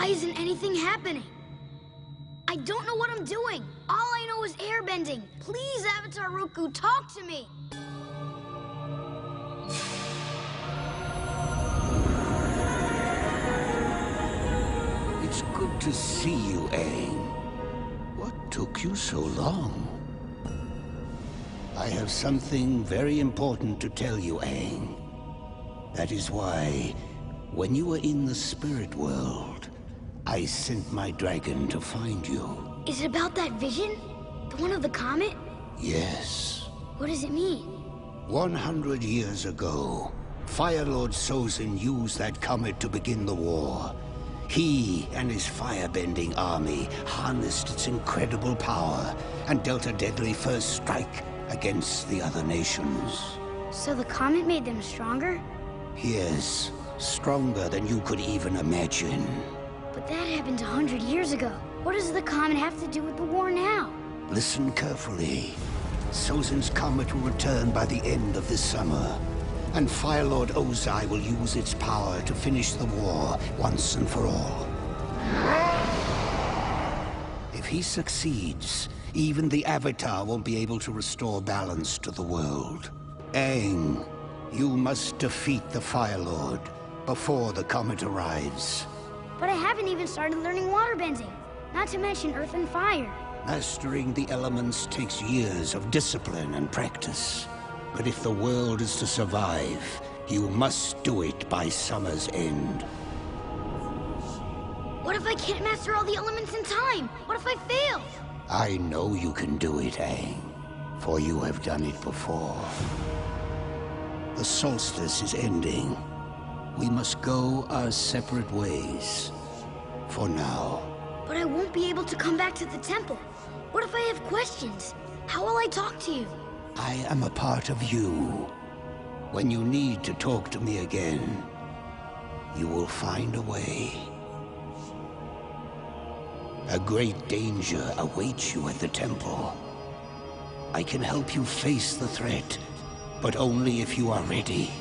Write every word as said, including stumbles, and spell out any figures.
isn't anything happening? I don't know what I'm doing. All I know is airbending. Please, Avatar Roku, talk to me. It's good to see you, Aang. What took you so long? I have something very important to tell you, Aang. That is why, when you were in the spirit world, I sent my dragon to find you. Is it about that vision? The one of the comet? Yes. What does it mean? One hundred years ago, Fire Lord Sozin used that comet to begin the war. He and his firebending army harnessed its incredible power and dealt a deadly first strike against the other nations. So the comet made them stronger? Yes, stronger than you could even imagine. But that happened a hundred years ago. What does the comet have to do with the war now? Listen carefully. Sozin's comet will return by the end of this summer, and Fire Lord Ozai will use its power to finish the war once and for all. If he succeeds, even the Avatar won't be able to restore balance to the world. Aang, you must defeat the Fire Lord before the comet arrives. But I haven't even started learning waterbending, not to mention earth and fire. Mastering the elements takes years of discipline and practice. But if the world is to survive, you must do it by summer's end. What if I can't master all the elements in time? What if I fail? I know you can do it, Aang, for you have done it before. The solstice is ending. We must go our separate ways. For now. But I won't be able to come back to the temple. What if I have questions? How will I talk to you? I am a part of you. When you need to talk to me again, you will find a way. A great danger awaits you at the temple. I can help you face the threat, but only if you are ready.